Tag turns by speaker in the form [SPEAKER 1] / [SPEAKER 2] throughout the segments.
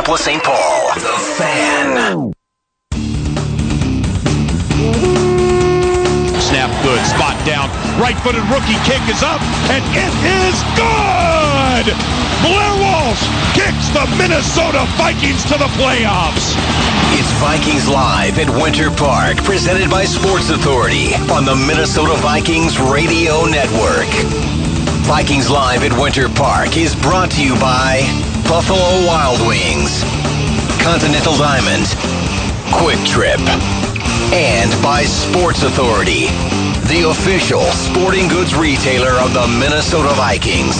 [SPEAKER 1] Minneapolis, St. Paul. The Fan.
[SPEAKER 2] Snap good, spot down, right-footed rookie kick is up, and it is good! Blair Walsh kicks the Minnesota Vikings to the playoffs.
[SPEAKER 1] It's Vikings Live at Winter Park, presented by Sports Authority on the Minnesota Vikings Radio Network. Vikings Live at Winter Park is brought to you by Buffalo Wild Wings, Continental Diamond, Quick Trip, and by Sports Authority, the official sporting goods retailer of the Minnesota Vikings.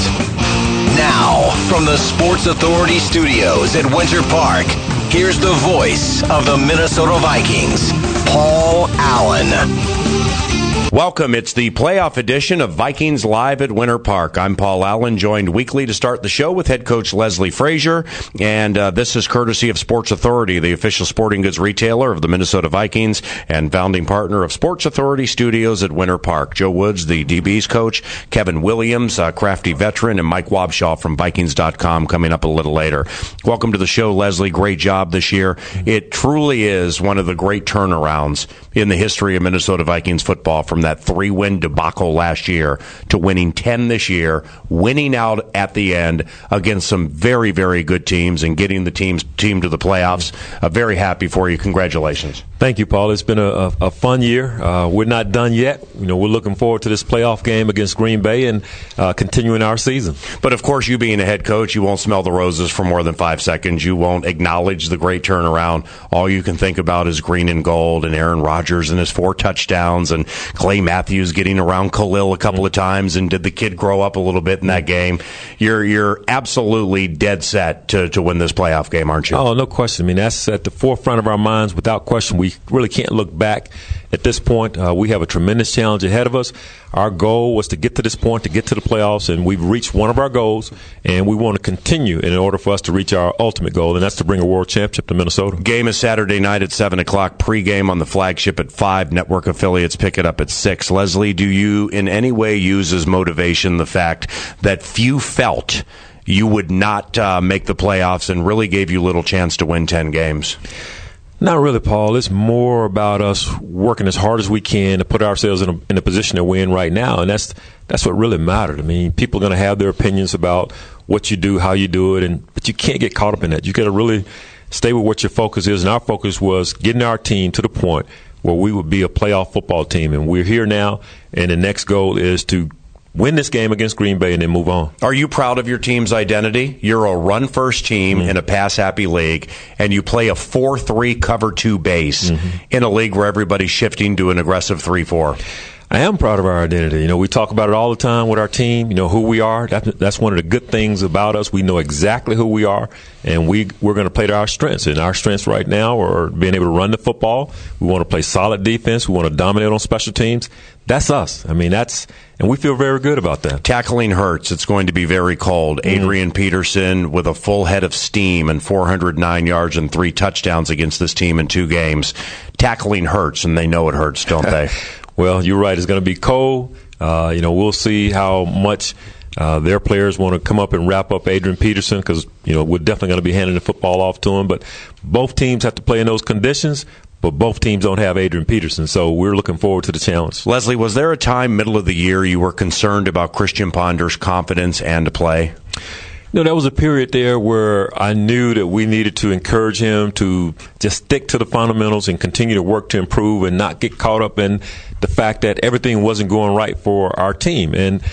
[SPEAKER 1] Now, from the Sports Authority studios at Winter Park, here's the voice of the Minnesota Vikings, Paul Allen.
[SPEAKER 3] Welcome. It's the playoff edition of Vikings Live at Winter Park. I'm Paul Allen, joined weekly to start the show with head coach Leslie Frazier. And this is courtesy of Sports Authority, the official sporting goods retailer of the Minnesota Vikings and founding partner of Sports Authority Studios at Winter Park. Joe Woods, the DB's coach, Kevin Williams, crafty veteran, and Mike Wobshaw from Vikings.com coming up a little later. Welcome to the show, Leslie. Great job this year. It truly is one of the great turnarounds in the history of Minnesota Vikings football, from that 3-win debacle last year to winning 10 this year, winning out at the end against some very, very good teams and getting the team to the playoffs. Very happy for you. Congratulations.
[SPEAKER 4] Thank you, Paul. It's been a fun year. We're not done yet. We're looking forward to this playoff game against Green Bay and continuing our season.
[SPEAKER 3] But, of course, you being a head coach, you won't smell the roses for more than 5 seconds. You won't acknowledge the great turnaround. All you can think about is green and gold and Aaron Rodgers and his 4 touchdowns and Clay Matthews getting around Khalil a couple of times, and did the kid grow up a little bit in that game? You're absolutely dead set to win this playoff game, aren't you?
[SPEAKER 4] Oh, no question. I mean, that's at the forefront of our minds without question. We really can't look back at this point. We have a tremendous challenge ahead of us. Our goal was to get to this point, to get to the playoffs, and we've reached one of our goals, and we want to continue in order for us to reach our ultimate goal, and that's to bring a world championship to Minnesota.
[SPEAKER 3] Game is Saturday night at 7 o'clock, pregame on the flagship at 5. Network affiliates pick it up at 6. Leslie, do you in any way use as motivation the fact that few felt you would not make the playoffs and really gave you little chance to win 10 games?
[SPEAKER 4] Not really, Paul. It's more about us working as hard as we can to put ourselves in a position that we're in right now, and that's what really mattered. I mean, people are going to have their opinions about what you do, how you do it, but you can't get caught up in that. You got to really stay with what your focus is, and our focus was getting our team to the point where we would be a playoff football team, and we're here now, and the next goal is to win this game against Green Bay and then move on.
[SPEAKER 3] Are you proud of your team's identity? You're a run-first team in a pass-happy league, and you play a 4-3 cover-2 base in a league where everybody's shifting to an aggressive 3-4.
[SPEAKER 4] I am proud of our identity. We talk about it all the time with our team, who we are. That's one of the good things about us. We know exactly who we are, and we're going to play to our strengths. And our strengths right now are being able to run the football. We want to play solid defense. We want to dominate on special teams. That's us. I mean, and we feel very good about that.
[SPEAKER 3] Tackling hurts. It's going to be very cold. Adrian Peterson with a full head of steam and 409 yards and 3 touchdowns against this team in 2 games. Tackling hurts, and they know it hurts, don't they?
[SPEAKER 4] Well, you're right. It's going to be cold. We'll see how much their players want to come up and wrap up Adrian Peterson, because, we're definitely going to be handing the football off to him. But both teams have to play in those conditions, but both teams don't have Adrian Peterson, so we're looking forward to the challenge.
[SPEAKER 3] Leslie, was there a time, middle of the year, you were concerned about Christian Ponder's confidence and play?
[SPEAKER 4] There was a period there where I knew that we needed to encourage him to just stick to the fundamentals and continue to work to improve and not get caught up in the fact that everything wasn't going right for our team. And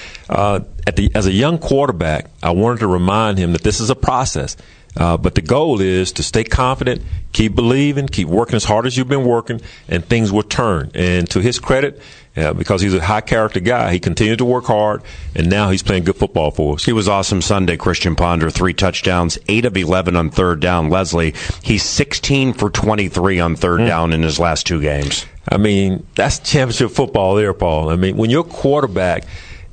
[SPEAKER 4] as a young quarterback, I wanted to remind him that this is a process. But the goal is to stay confident, keep believing, keep working as hard as you've been working, and things will turn. And to his credit, because he's a high-character guy, he continued to work hard, and now he's playing good football for us.
[SPEAKER 3] He was awesome Sunday, Christian Ponder. 3 touchdowns, 8 of 11 on third down. Leslie, he's 16 for 23 on third down in his last 2 games.
[SPEAKER 4] I mean, that's championship football there, Paul. I mean, when your quarterback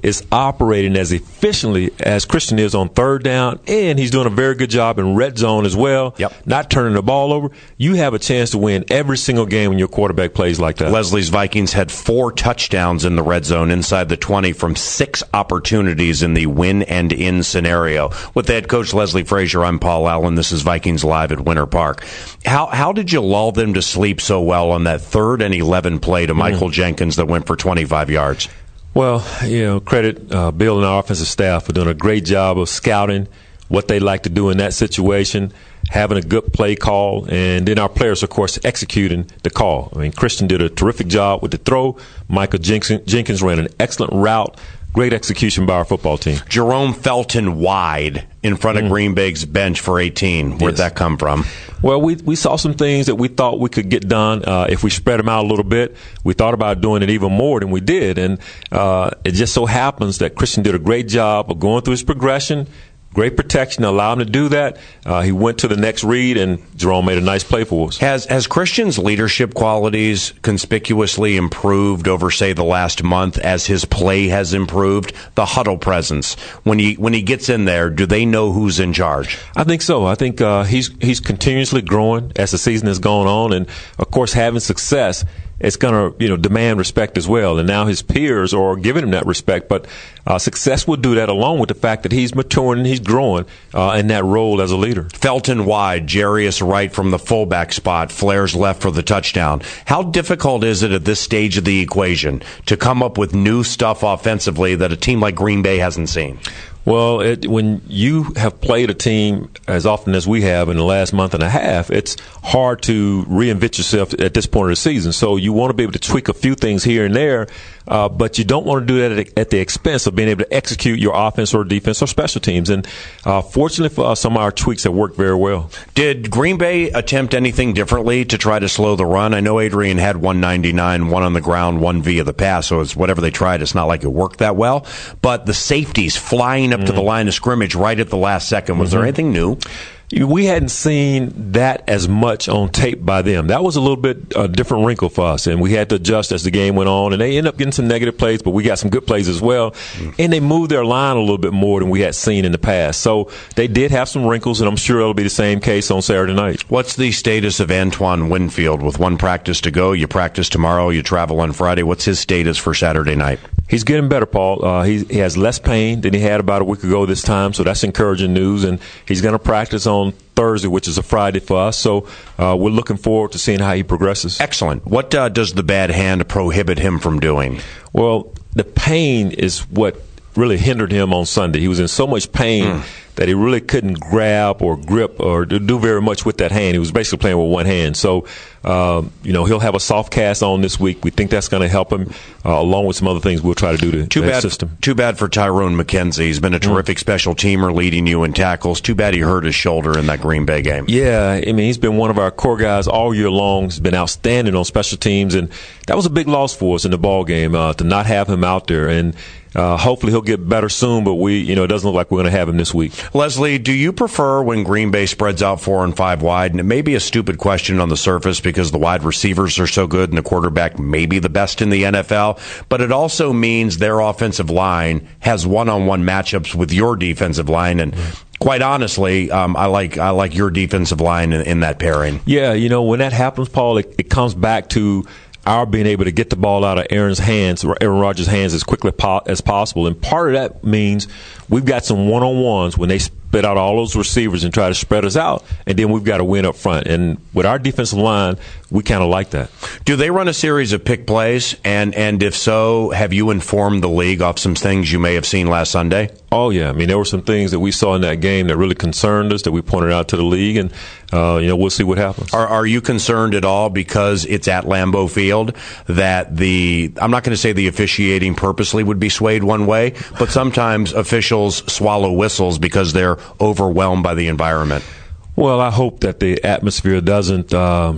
[SPEAKER 4] is operating as efficiently as Christian is on third down, and he's doing a very good job in red zone as well, not turning the ball over, you have a chance to win every single game when your quarterback plays like that.
[SPEAKER 3] Leslie's Vikings had 4 touchdowns in the red zone inside the 20 from 6 opportunities in the win and in scenario. With head coach Leslie Frazier, I'm Paul Allen. This is Vikings Live at Winter Park. How did you lull them to sleep so well on that 3rd and 11 play to Michael Jenkins that went for 25 yards?
[SPEAKER 4] Well, credit Bill and our offensive staff for doing a great job of scouting what they like to do in that situation, having a good play call, and then our players, of course, executing the call. I mean, Christian did a terrific job with the throw. Michael Jenkins ran an excellent route. Great execution by our football team.
[SPEAKER 3] Jerome Felton wide in front of Green Bay's bench for 18. Where'd that come from?
[SPEAKER 4] Well, we saw some things that we thought we could get done if we spread them out a little bit. We thought about doing it even more than we did. And it just so happens that Christian did a great job of going through his progression. Great protection allowed him to do that. He went to the next read, and Jerome made a nice play for us.
[SPEAKER 3] Has Christian's leadership qualities conspicuously improved over, say, the last month as his play has improved? The huddle presence. When he gets in there, do they know who's in charge?
[SPEAKER 4] I think so. I think he's continuously growing as the season has gone on, and of course, having success, it's going to demand respect as well. And now his peers are giving him that respect. But success will do that, along with the fact that he's maturing and he's growing in that role as a leader.
[SPEAKER 3] Felton wide, Jarius right from the fullback spot, Flares left for the touchdown. How difficult is it at this stage of the equation to come up with new stuff offensively that a team like Green Bay hasn't seen?
[SPEAKER 4] Well, when you have played a team as often as we have in the last month and a half, it's hard to reinvent yourself at this point of the season. So you want to be able to tweak a few things here and there, but you don't want to do that at the expense of being able to execute your offense or defense or special teams. And fortunately for us, some of our tweaks have worked very well.
[SPEAKER 3] Did Green Bay attempt anything differently to try to slow the run? I know Adrian had 199, one on the ground, one via the pass, so it's whatever they tried. It's not like it worked that well. But the safeties flying up to the line of scrimmage right at the last second. Was there anything new?
[SPEAKER 4] We hadn't seen that as much on tape by them. That was a little bit a different wrinkle for us, and we had to adjust as the game went on. And they ended up getting some negative plays, but we got some good plays as well. And they moved their line a little bit more than we had seen in the past. So they did have some wrinkles, and I'm sure it'll be the same case on Saturday night.
[SPEAKER 3] What's the status of Antoine Winfield? With one practice to go, you practice tomorrow, you travel on Friday. What's his status for Saturday night?
[SPEAKER 4] He's getting better, Paul. He has less pain than he had about a week ago this time, so that's encouraging news. And he's going to practice on Thursday, which is a Friday for us. So we're looking forward to seeing how he progresses.
[SPEAKER 3] Excellent. What does the bad hand prohibit him from doing?
[SPEAKER 4] Well, the pain is what really hindered him on Sunday. He was in so much pain that he really couldn't grab or grip or do very much with that hand. He was basically playing with one hand. So, he'll have a soft cast on this week. We think that's going to help him, along with some other things we'll try to do to the system.
[SPEAKER 3] Too bad for Tyrone McKenzie. He's been a terrific special teamer, leading you in tackles. Too bad he hurt his shoulder in that Green Bay game.
[SPEAKER 4] Yeah, I mean, he's been one of our core guys all year long. He's been outstanding on special teams, and that was a big loss for us in the ball game to not have him out there. And hopefully he'll get better soon, but it doesn't look like we're going to have him this week.
[SPEAKER 3] Leslie, do you prefer when Green Bay spreads out 4 and 5 wide? And it may be a stupid question on the surface because the wide receivers are so good and the quarterback may be the best in the NFL, but it also means their offensive line has one-on-one matchups with your defensive line, and quite honestly, I like your defensive line in that pairing.
[SPEAKER 4] Yeah, when that happens, Paul, it comes back to our being able to get the ball out of Aaron Rodgers' hands as quickly as possible. And part of that means we've got some one-on-ones when they spit out all those receivers and try to spread us out, and then we've got to win up front. And with our defensive line, we kind of like that.
[SPEAKER 3] Do they run a series of pick plays? And if so, have you informed the league of some things you may have seen last Sunday?
[SPEAKER 4] Oh, yeah. I mean, there were some things that we saw in that game that really concerned us that we pointed out to the league, and we'll see what happens.
[SPEAKER 3] Are you concerned at all because it's at Lambeau Field that I'm not going to say the officiating purposely would be swayed one way, but sometimes officials swallow whistles because they're overwhelmed by the environment?
[SPEAKER 4] Well, I hope that the atmosphere doesn't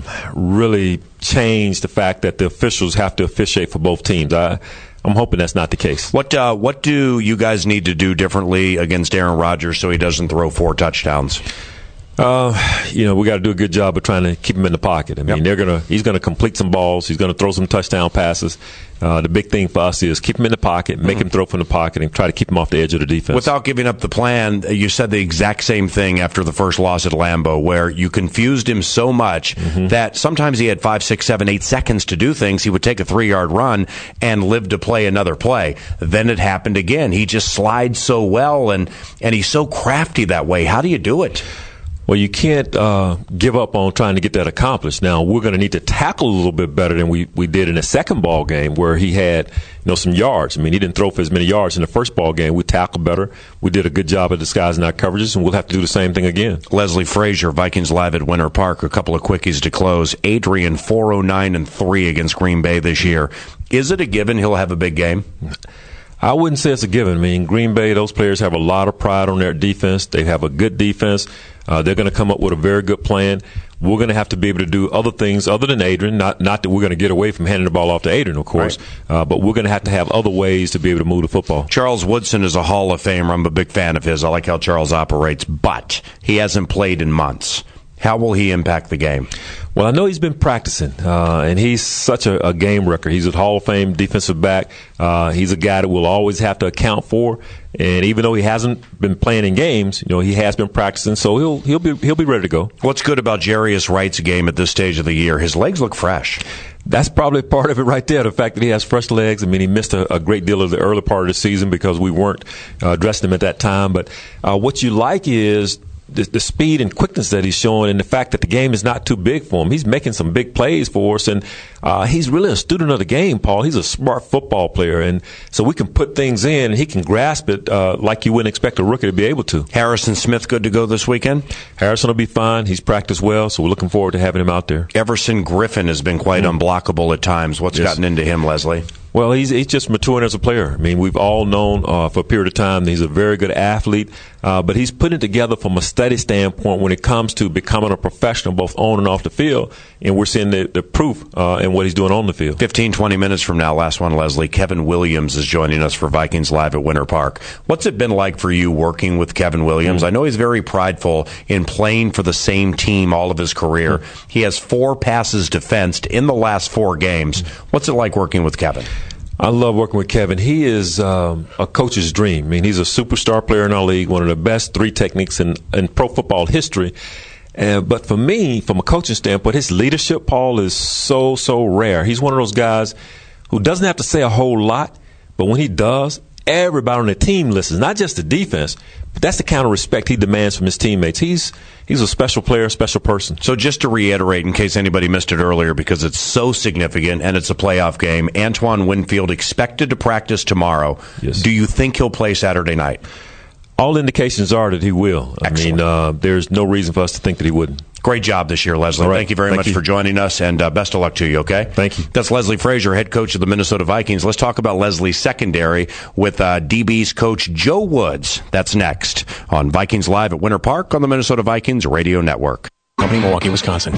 [SPEAKER 4] really change the fact that the officials have to officiate for both teams. I'm hoping that's not the case.
[SPEAKER 3] What do you guys need to do differently against Aaron Rodgers so he doesn't throw 4 touchdowns?
[SPEAKER 4] We got to do a good job of trying to keep him in the pocket. I mean, he's going to complete some balls. He's going to throw some touchdown passes. The big thing for us is keep him in the pocket, make him throw from the pocket, and try to keep him off the edge of the defense.
[SPEAKER 3] Without giving up the plan, you said the exact same thing after the first loss at Lambeau, where you confused him so much that sometimes he had 5, 6, 7, 8 seconds to do things. He would take a 3-yard run and live to play another play. Then it happened again. He just slides so well, and he's so crafty that way. How do you do it?
[SPEAKER 4] Well, you can't give up on trying to get that accomplished. Now, we're going to need to tackle a little bit better than we did in the second ball game where he had some yards. I mean, he didn't throw for as many yards in the first ball game. We tackled better. We did a good job of disguising our coverages, and we'll have to do the same thing again.
[SPEAKER 3] Leslie Frazier, Vikings Live at Winter Park. A couple of quickies to close. Adrian, 409-3 against Green Bay this year. Is it a given he'll have a big game?
[SPEAKER 4] I wouldn't say it's a given. I mean, Green Bay, those players have a lot of pride on their defense. They have a good defense. They're going to come up with a very good plan. We're going to have to be able to do other things other than Adrian. Not that we're going to get away from handing the ball off to Adrian, of course, right. But we're going to have other ways to be able to move the football. Charles
[SPEAKER 3] Woodson is a Hall of Famer. I'm a big fan of his. I like how Charles operates, but he hasn't played in months. How will he impact the game?
[SPEAKER 4] Well, I know he's been practicing, and he's such a game wrecker. He's a Hall of Fame defensive back. He's a guy that we'll always have to account for. And even though he hasn't been playing in games, he has been practicing, so he'll be ready to go.
[SPEAKER 3] What's good about Jarius Wright's game at this stage of the year? His legs look fresh.
[SPEAKER 4] That's probably part of it right there, the fact that he has fresh legs. I mean, he missed a great deal of the early part of the season because we weren't dressing him at that time. But what you like is the speed and quickness that he's showing, and the fact that the game is not too big for him. He's making some big plays for us, and he's really a student of the game, Paul. He's a smart football player, and so we can put things in, and he can grasp it like you wouldn't expect a rookie to be able to.
[SPEAKER 3] Harrison Smith good to go this weekend?
[SPEAKER 4] Harrison will be fine. He's practiced well, so we're looking forward to having him out there.
[SPEAKER 3] Everson Griffin has been quite unblockable at times. What's gotten into him, Leslie?
[SPEAKER 4] Well, he's just maturing as a player. I mean, we've all known for a period of time that he's a very good athlete, but he's putting it together from a study standpoint when it comes to becoming a professional both on and off the field, and we're seeing the proof in what he's doing on the field.
[SPEAKER 3] 15, 20 minutes from now, last one, Leslie, Kevin Williams is joining us for Vikings Live at Winter Park. What's it been like for you working with Kevin Williams? I know he's very prideful in playing for the same team all of his career. He has 4 passes defensed in the last 4 games. What's it like working with Kevin?
[SPEAKER 4] I love working with Kevin. He is a coach's dream. I mean, he's a superstar player in our league, one of the best 3 techniques in pro football history. But for me, from a coaching standpoint, his leadership, Paul, is so rare. He's one of those guys who doesn't have to say a whole lot, but when he does, everybody on the team listens, not just the defense, but that's the kind of respect he demands from his teammates. He's a special player, a special person.
[SPEAKER 3] So just to reiterate, in case anybody missed it earlier, because it's so significant and it's a playoff game, Antoine Winfield expected to practice tomorrow.
[SPEAKER 4] Yes.
[SPEAKER 3] Do you think he'll play Saturday night?
[SPEAKER 4] All indications are that he will.
[SPEAKER 3] Excellent.
[SPEAKER 4] I mean, there's no reason for us to think that he wouldn't.
[SPEAKER 3] Great job this year, Leslie.
[SPEAKER 4] Right.
[SPEAKER 3] Thank you very much for joining us, and best of luck to you, okay?
[SPEAKER 4] Thank you.
[SPEAKER 3] That's Leslie Frazier, head coach of the Minnesota Vikings. Let's talk about Leslie's secondary with DB's coach Joe Woods. That's next on Vikings Live at Winter Park on the Minnesota Vikings Radio Network.
[SPEAKER 5] Company, Milwaukee, Wisconsin.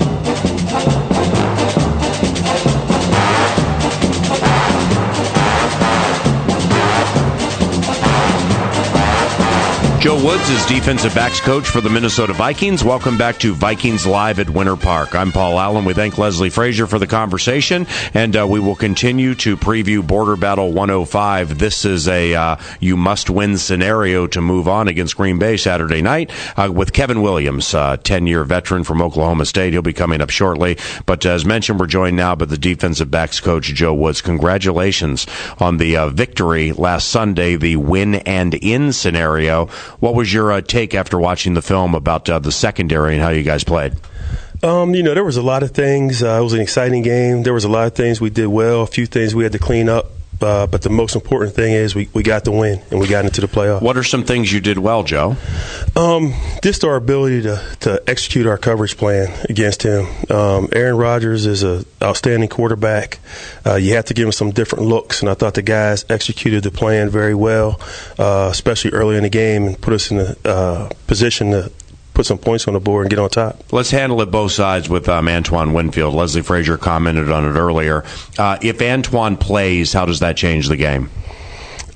[SPEAKER 3] Joe Woods is defensive backs coach for the Minnesota Vikings. Welcome back to Vikings Live at Winter Park. I'm Paul Allen. We thank Leslie Frazier for the conversation, and we will continue to preview Border Battle 105. This is a you must win scenario to move on against Green Bay Saturday night with Kevin Williams, 10-year veteran from Oklahoma State. He'll be coming up shortly. But as mentioned, we're joined now by the defensive backs coach, Joe Woods. Congratulations on the victory last Sunday, the win and in scenario. What was your take after watching the film about the secondary and how you guys played?
[SPEAKER 6] There was a lot of things. It was an exciting game. There was a lot of things we did well, a few things we had to clean up. But the most important thing is we got the win, and we got into the playoff.
[SPEAKER 3] What are some things you did well, Joe?
[SPEAKER 6] Just our ability to execute our coverage plan against him. Aaron Rodgers is an outstanding quarterback. You have to give him some different looks, and I thought the guys executed the plan very well, especially early in the game, and put us in a position to put some points on the board and get on top.
[SPEAKER 3] Let's handle it both sides with Antoine Winfield. Leslie Frazier commented on it earlier. If Antoine plays, how does that change the game?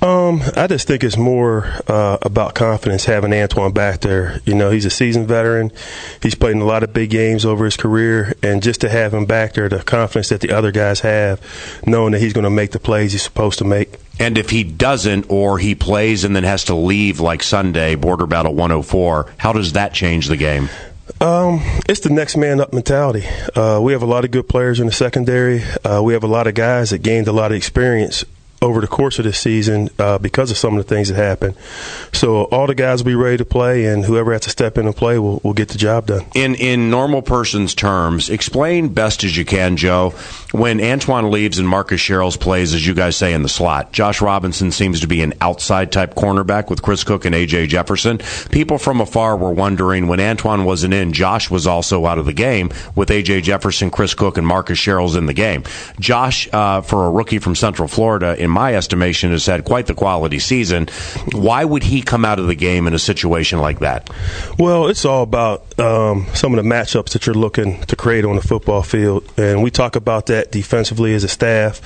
[SPEAKER 6] I just think it's more about confidence having Antwan back there. You know, he's a seasoned veteran. He's played in a lot of big games over his career, and just to have him back there, the confidence that the other guys have, knowing that he's going to make the plays he's supposed to make.
[SPEAKER 3] And if he doesn't, or he plays and then has to leave like Sunday, border battle 104, how does that change the game?
[SPEAKER 6] It's the next man up mentality. We have a lot of good players in the secondary. We have a lot of guys that gained a lot of experience over the course of this season because of some of the things that happened. So all the guys will be ready to play, and whoever has to step in and play will get the job done.
[SPEAKER 3] In normal person's terms, explain best as you can, Joe, when Antwan leaves and Marcus Sherrills plays, as you guys say, in the slot. Josh Robinson seems to be an outside-type cornerback with Chris Cook and A.J. Jefferson. People from afar were wondering, when Antwan wasn't in, Josh was also out of the game with A.J. Jefferson, Chris Cook, and Marcus Sherrills in the game. Josh, for a rookie from Central Florida, in my estimation, has had quite the quality season. Why would he come out of the game in a situation like that?
[SPEAKER 6] Well, it's all about some of the matchups that you're looking to create on the football field, and we talk about that defensively as a staff.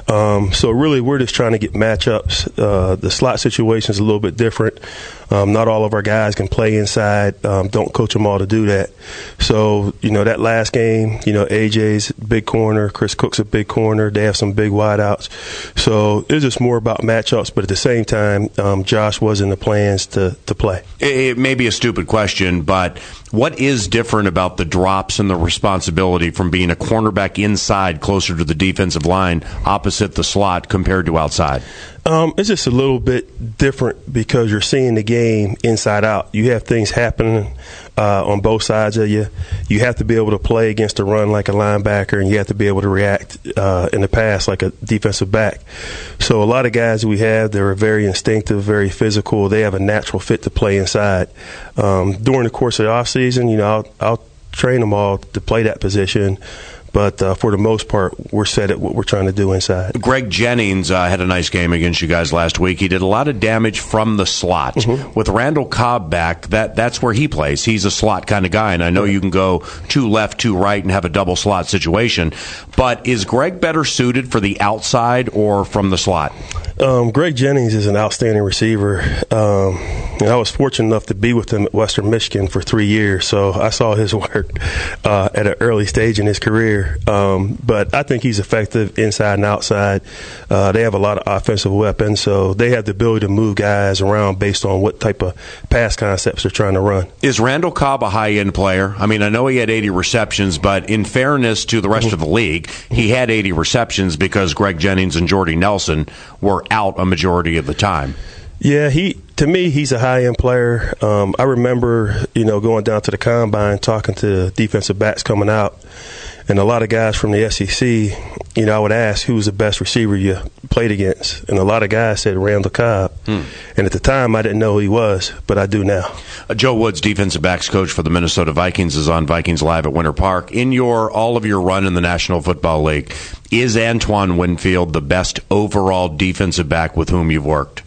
[SPEAKER 6] So really, we're just trying to get matchups. The slot situation is a little bit different. Not all of our guys can play inside. Don't coach them all to do that. So, you know, that last game, you know, AJ's big corner, Chris Cook's a big corner. They have some big wideouts. So it's just more about matchups, but at the same time, Josh was in the plans to play.
[SPEAKER 3] It may be a stupid question, but what is different about the drops and the responsibility from being a cornerback inside closer to the defensive line opposite the slot compared to outside?
[SPEAKER 6] It's just a little bit different because you're seeing the game inside out. You have things happening on both sides of you. You have to be able to play against the run like a linebacker, and you have to be able to react in the pass like a defensive back. So a lot of guys we have, they're very instinctive, very physical. They have a natural fit to play inside. During the course of the offseason, you know, I'll train them all to play that position. But for the most part, we're set at what we're trying to do inside.
[SPEAKER 3] Greg Jennings had a nice game against you guys last week. He did a lot of damage from the slot. Mm-hmm. With Randall Cobb back, that's where he plays. He's a slot kind of guy, and I know you can go two left, two right, and have a double slot situation. But is Greg better suited for the outside or from the slot?
[SPEAKER 6] Greg Jennings is an outstanding receiver. And I was fortunate enough to be with him at Western Michigan for 3 years, so I saw his work at an early stage in his career. But I think he's effective inside and outside. They have a lot of offensive weapons, so they have the ability to move guys around based on what type of pass concepts they're trying to run.
[SPEAKER 3] Is Randall Cobb a high-end player? I mean, I know he had 80 receptions, but in fairness to the rest of the league, he had 80 receptions because Greg Jennings and Jordy Nelson were out a majority of the time.
[SPEAKER 6] Yeah, to me, he's a high-end player. I remember, going down to the combine, talking to defensive backs coming out, and a lot of guys from the SEC, I would ask who was the best receiver you played against, and a lot of guys said Randall Cobb. And at the time, I didn't know who he was, but I do now.
[SPEAKER 3] Joe Woods, defensive backs coach for the Minnesota Vikings, is on Vikings Live at Winter Park. In all of your run in the National Football League, is Antoine Winfield the best overall defensive back with whom you've worked?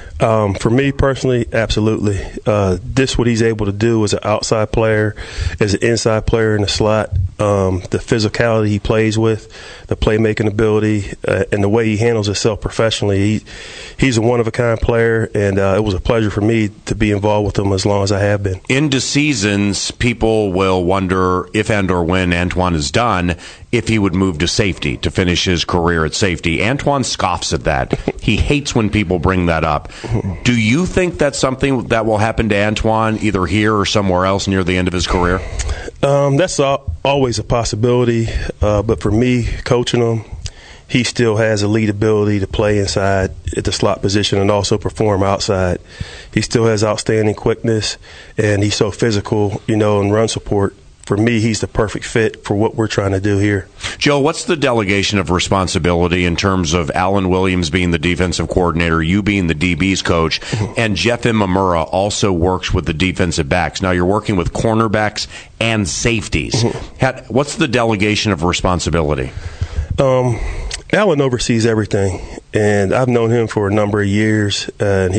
[SPEAKER 6] For me personally, absolutely. This what he's able to do as an outside player, as an inside player in the slot, the physicality he plays with, the playmaking ability, and the way he handles himself professionally. He's a one-of-a-kind player, and it was a pleasure for me to be involved with him as long as I have been.
[SPEAKER 3] Into seasons, people will wonder if and or when Antoine is done, if he would move to safety to finish his career at safety. Antoine scoffs at that. He hates when people bring that up. Do you think that's something that will happen to Antoine either here or somewhere else near the end of his career?
[SPEAKER 6] That's always a possibility. But for me, coaching him, he still has elite ability to play inside at the slot position and also perform outside. He still has outstanding quickness, and he's so physical, and run support. For me, he's the perfect fit for what we're trying to do here.
[SPEAKER 3] Joe, what's the delegation of responsibility in terms of Alan Williams being the defensive coordinator, you being the DB's coach, and Jeff Imamura also works with the defensive backs? Now, you're working with cornerbacks and safeties. What's the delegation of responsibility?
[SPEAKER 6] Alan oversees everything, and I've known him for a number of years, and he's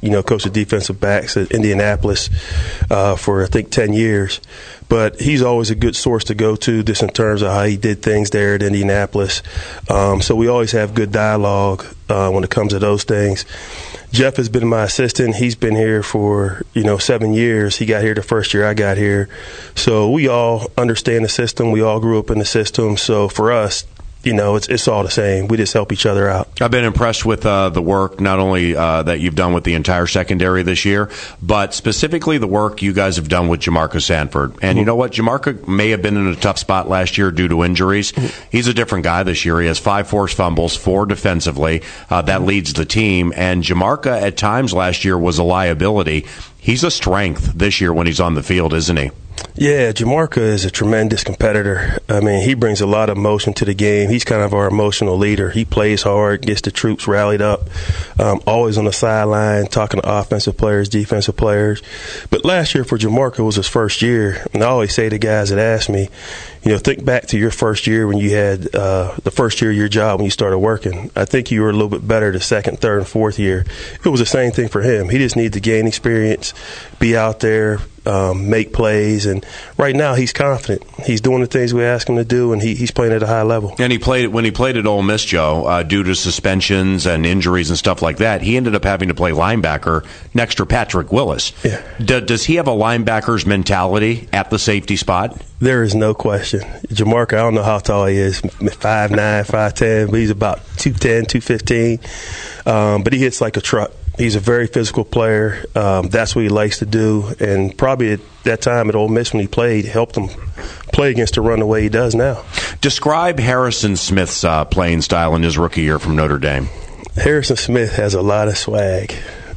[SPEAKER 6] coached the defensive backs at Indianapolis for, I think, 10 years. But he's always a good source to go to just in terms of how he did things there at Indianapolis. So we always have good dialogue when it comes to those things. Jeff has been my assistant. He's been here for, 7 years. He got here the first year I got here. So we all understand the system. We all grew up in the system. So for us, it's all the same. We just help each other out.
[SPEAKER 3] I've been impressed with the work, not only that you've done with the entire secondary this year, but specifically the work you guys have done with Jamarca Sanford. And you know what? Jamarca may have been in a tough spot last year due to injuries. He's a different guy this year. He has 5 forced fumbles, 4 defensively. That leads the team. And Jamarca, at times last year, was a liability. He's a strength this year when he's on the field, isn't he?
[SPEAKER 6] Yeah, Jamarca is a tremendous competitor. I mean, he brings a lot of emotion to the game. He's kind of our emotional leader. He plays hard, gets the troops rallied up, always on the sideline, talking to offensive players, defensive players. But last year for Jamarca was his first year, and I always say to guys that ask me, think back to your first year when you had the first year of your job when you started working. I think you were a little bit better the second, third, and fourth year. It was the same thing for him. He just needed to gain experience, be out there, make plays, and right now he's confident. He's doing the things we ask him to do, and he's playing at a high level. And
[SPEAKER 3] when he played at Ole Miss, Joe, due to suspensions and injuries and stuff like that, he ended up having to play linebacker next to Patrick Willis.
[SPEAKER 6] Yeah.
[SPEAKER 3] Does he have a linebacker's mentality at the safety spot?
[SPEAKER 6] There is no question. Jamarca, I don't know how tall he is, 5'9", 5'10", but he's about 210, 215. But he hits like a truck. He's a very physical player. That's what he likes to do. And probably at that time at Ole Miss when he played, helped him play against the run the way he does now. Describe
[SPEAKER 3] Harrison Smith's playing style in his rookie year from Notre Dame.
[SPEAKER 6] Harrison Smith has a lot of swag.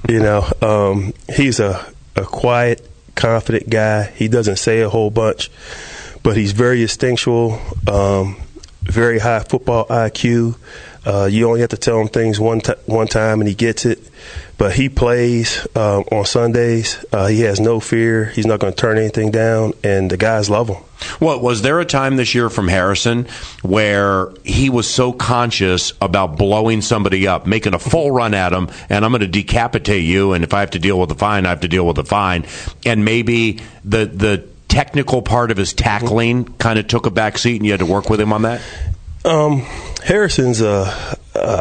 [SPEAKER 6] He's a quiet, confident guy. He doesn't say a whole bunch, but he's very instinctual, very high football IQ. You only have to tell him things one time and he gets it. But he plays on Sundays. He has no fear. He's not going to turn anything down, and the guys love him.
[SPEAKER 3] Well, was there a time this year from Harrison where he was so conscious about blowing somebody up, making a full run at him, and I'm going to decapitate you, and if I have to deal with a fine, I have to deal with a fine, and maybe the technical part of his tackling kind of took a back seat and you had to work with him on that?
[SPEAKER 6] Harrison's a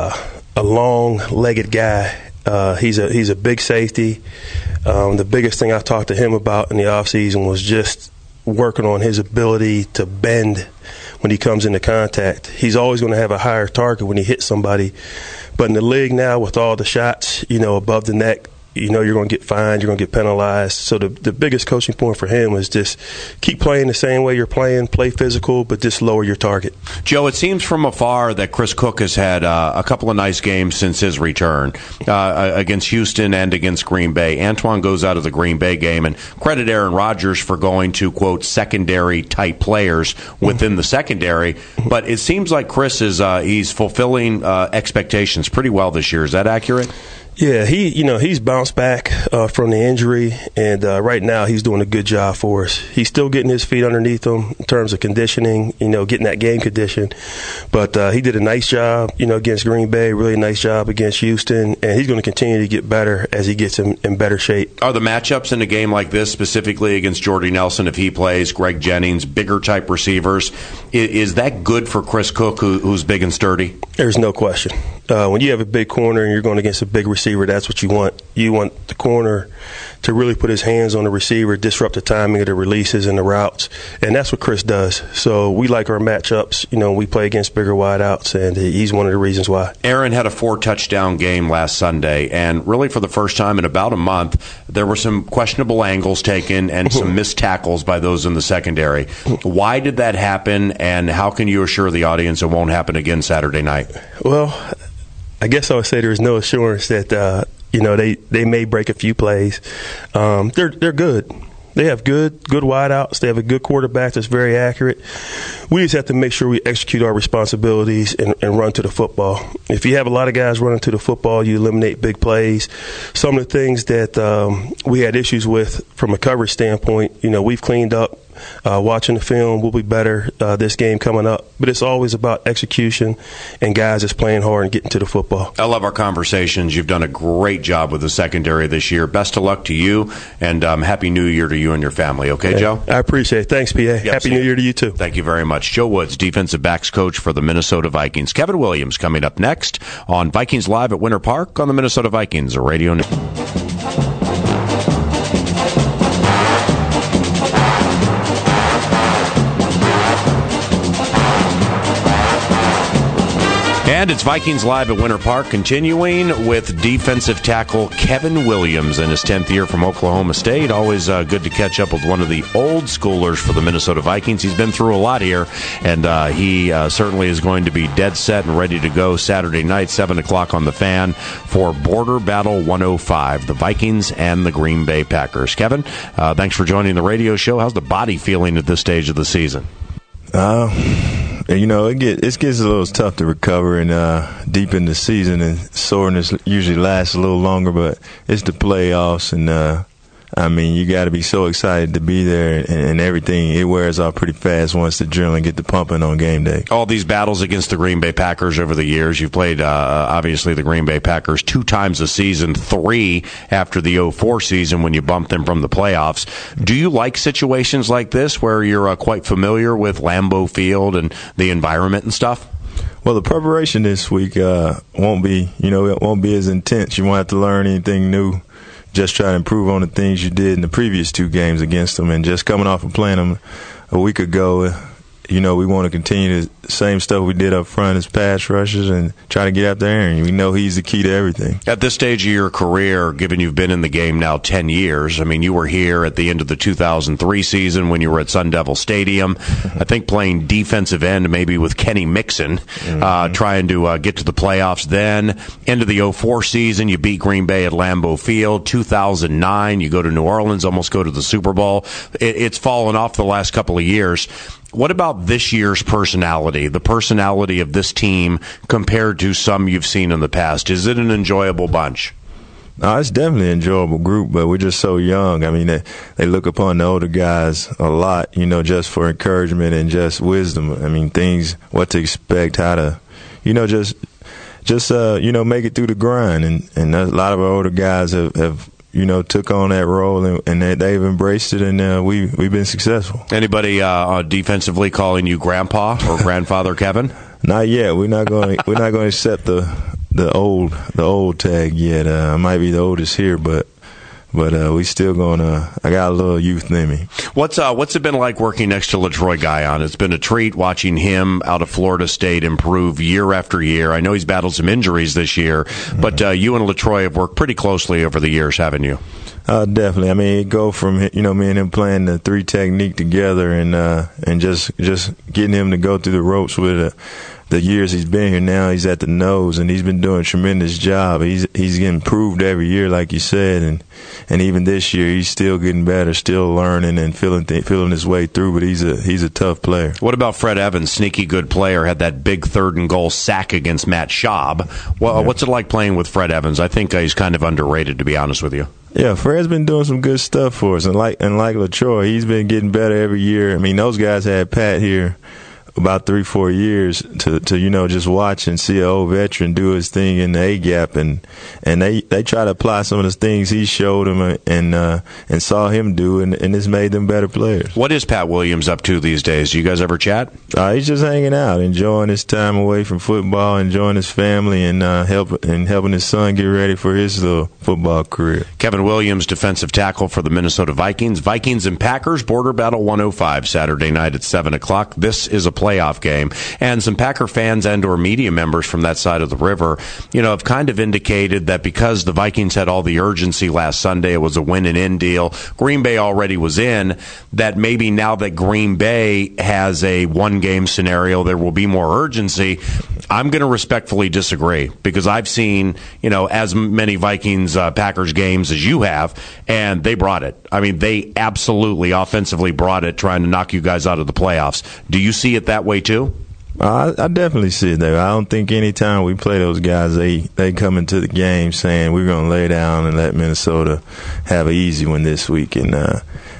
[SPEAKER 6] long-legged guy. He's a big safety. The biggest thing I talked to him about in the offseason was just working on his ability to bend when he comes into contact. He's always going to have a higher target when he hits somebody. But in the league now with all the shots, above the neck, you're going to get fined, you're going to get penalized. So the biggest coaching point for him is just keep playing the same way you're playing, play physical, but just lower your target.
[SPEAKER 3] Joe, it seems from afar that Chris Cook has had a couple of nice games since his return against Houston and against Green Bay. Antoine goes out of the Green Bay game, and credit Aaron Rodgers for going to, quote, secondary-type players within the secondary. But it seems like Chris is he's fulfilling expectations pretty well this year. Is that accurate?
[SPEAKER 6] Yeah, he's bounced back from the injury, and right now he's doing a good job for us. He's still getting his feet underneath him in terms of conditioning, getting that game condition. But he did a nice job, against Green Bay, really nice job against Houston, and he's going to continue to get better as he gets in better shape.
[SPEAKER 3] Are the matchups in a game like this, specifically against Jordy Nelson, if he plays, Greg Jennings, bigger type receivers, is that good for Chris Cook, who's big and sturdy?
[SPEAKER 6] There's no question. When you have a big corner and you're going against a big receiver, that's what you want. You want the corner to really put his hands on the receiver, disrupt the timing of the releases and the routes, and that's what Chris does. So we like our matchups. We play against bigger wideouts, and he's one of the reasons why.
[SPEAKER 3] Aaron had a 4-touchdown game last Sunday, and really for the first time in about a month, there were some questionable angles taken and some missed tackles by those in the secondary. Why did that happen, and how can you assure the audience it won't happen again Saturday night?
[SPEAKER 6] Well, I guess I would say there's no assurance that they may break a few plays. They're good. They have good wideouts. They have a good quarterback that's very accurate. We just have to make sure we execute our responsibilities and run to the football. If you have a lot of guys running to the football, you eliminate big plays. Some of the things that we had issues with from a coverage standpoint, we've cleaned up. watching the film. We'll be better this game coming up. But it's always about execution and guys that's playing hard and getting to the football.
[SPEAKER 3] I love our conversations. You've done a great job with the secondary this year. Best of luck to you, and Happy New Year to you and your family. Okay, Joe?
[SPEAKER 6] I appreciate it. Thanks, PA. Happy New Year to you, too.
[SPEAKER 3] Thank you very much. Joe Woods, defensive backs coach for the Minnesota Vikings. Kevin Williams coming up next on Vikings Live at Winter Park on the Minnesota Vikings Radio Network. And it's Vikings Live at Winter Park, continuing with defensive tackle Kevin Williams in his 10th year from Oklahoma State. Always good to catch up with one of the old schoolers for the Minnesota Vikings. He's been through a lot here, and he certainly is going to be dead set and ready to go Saturday night, 7 o'clock on the Fan for Border Battle 105, the Vikings and the Green Bay Packers. Kevin, thanks for joining the radio show. How's the body feeling at this stage of the season?
[SPEAKER 5] It gets a little tough to recover and deep in the season, and soreness usually lasts a little longer, but it's the playoffs, and you got to be so excited to be there, and everything, it wears off pretty fast once the adrenaline get to pumping on game day.
[SPEAKER 3] All these battles against the Green Bay Packers over the years. You've played, obviously, the Green Bay Packers 2 times a season, 3 after the 2004 season when you bumped them from the playoffs. Do you like situations like this where you're quite familiar with Lambeau Field and the environment and stuff?
[SPEAKER 5] Well, the preparation this week won't be as intense. You won't have to learn anything new. Just try to improve on the things you did in the previous 2 games against them. And just coming off of playing them a week ago, we want to continue the same stuff we did up front as pass rushers and try to get after Aaron. We know he's the key to everything.
[SPEAKER 3] At this stage of your career, given you've been in the game now 10 years, you were here at the end of the 2003 season when you were at Sun Devil Stadium, I think playing defensive end maybe with Kenny Mixon, trying to get to the playoffs then. End of the 2004 season, you beat Green Bay at Lambeau Field. 2009, you go to New Orleans, almost go to the Super Bowl. It's fallen off the last couple of years. What about this year's personality, the personality of this team compared to some you've seen in the past? Is it an enjoyable bunch?
[SPEAKER 5] It's definitely an enjoyable group, but we're just so young. They look upon the older guys a lot, just for encouragement and just wisdom. Things, what to expect, how to, just make it through the grind. And a lot of our older guys have took on that role, and they've embraced it, and we've been successful.
[SPEAKER 3] Anybody defensively calling you Grandpa or Grandfather Kevin?
[SPEAKER 5] Not yet. We're not going to accept the old tag yet. I might be the oldest here, but we still gonna. I got a little youth in me.
[SPEAKER 3] What's it been like working next to LaTroy Guion? It's been a treat watching him out of Florida State improve year after year. I know he's battled some injuries this year, but you and LaTroy have worked pretty closely over the years, haven't you?
[SPEAKER 5] Definitely. It go from me and him playing the 3 technique together, and just getting him to go through the ropes with the years he's been here. Now he's at the nose, and he's been doing a tremendous job. He's getting improved every year, like you said, and even this year he's still getting better, still learning and feeling his way through. But he's a tough player. What
[SPEAKER 3] about Fred Evans? Sneaky good player, had that big 3rd and goal sack against Matt Schaub. Well, what's it like playing with Fred Evans? I think he's kind of underrated, to be honest with you.
[SPEAKER 5] Yeah, Fred's been doing some good stuff for us, and like LaTroy, he's been getting better every year. Those guys had Pat here about 3-4 years to just watch and see an old veteran do his thing in the A gap, and they try to apply some of the things he showed them and saw him do, and it's made them better players.
[SPEAKER 3] What is Pat Williams up to these days? Do you guys ever chat?
[SPEAKER 5] He's just hanging out, enjoying his time away from football, enjoying his family, and helping his son get ready for his football career.
[SPEAKER 3] Kevin Williams, defensive tackle for the Minnesota Vikings. Vikings and Packers, Border Battle 105, Saturday night at 7 o'clock. This is a playoff game, and some Packer fans and or media members from that side of the river, have kind of indicated that because the Vikings had all the urgency last Sunday, it was a win and in deal. Green Bay already was in, that maybe now that Green Bay has a 1-game scenario, there will be more urgency. I'm going to respectfully disagree, because I've seen, as many Vikings Packers games as you have, and they brought it. They absolutely offensively brought it, trying to knock you guys out of the playoffs. Do you see it that way too?
[SPEAKER 5] I definitely see it there. I don't think any time we play those guys, they come into the game saying we're going to lay down and let Minnesota have an easy one this week. And